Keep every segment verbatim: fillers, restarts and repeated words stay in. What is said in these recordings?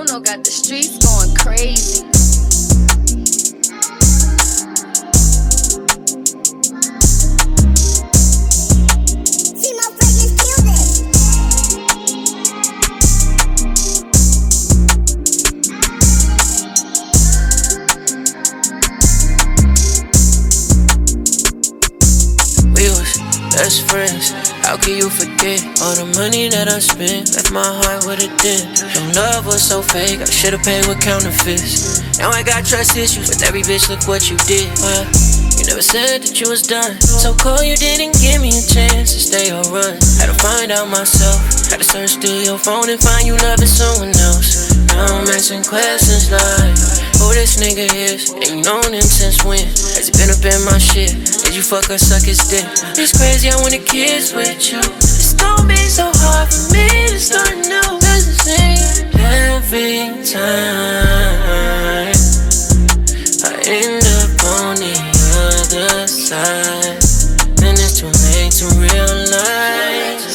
Mono got the streets going crazy. Best friends, how can you forget all the money that I spent? Left my heart with a dent. Your love was so fake, I should've paid with counterfeits. Now I got trust issues with every bitch, look what you did. Well, you never said that you was done. So cold you didn't give me a chance to stay or run. Had to find out myself, had to search through your phone and find you loving someone else. Now I'm asking questions like, who this nigga is? And you known him since when? Has he been up in my shit? Did you fuck or suck his dick? It's crazy, I want the kids with you. It's gonna be so hard for me to start new. Cause it seems every time I end up on the other side, then it's too late to realize.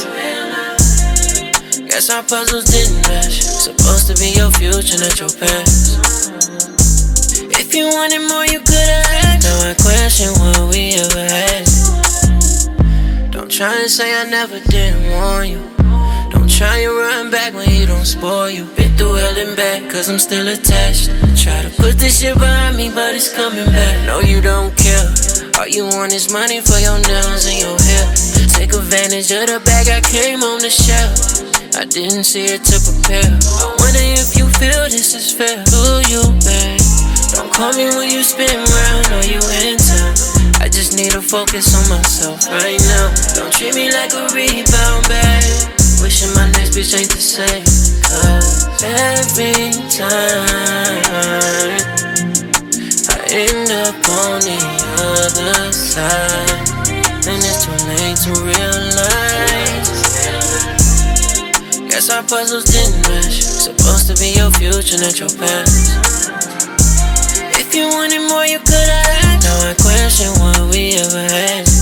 Guess our puzzles didn't match. Supposed to be your future, not your past. If you wanted more, you could've had. Now I question what we ever had. Don't try and say I never did warn you. Don't try and run back when he don't spoil you. Been through hell and back, cause I'm still attached. Try to put this shit behind me, but it's coming back. No, you don't care. All you want is money for your nails and your hair. Take advantage of the bag I came home to share. I didn't see it to prepare. I wonder if you feel this is fair to you, babe. Don't call me when you spin round or you in town. I just need to focus on myself right now. Don't treat me like a rebound, babe. Wishing my next bitch ain't the same. Cause every time I end up on the other side, then it's too late to realize. Guess our puzzles didn't match. Supposed to be your future, not your past. If you wanted more, you could've had. Now I question what we ever had.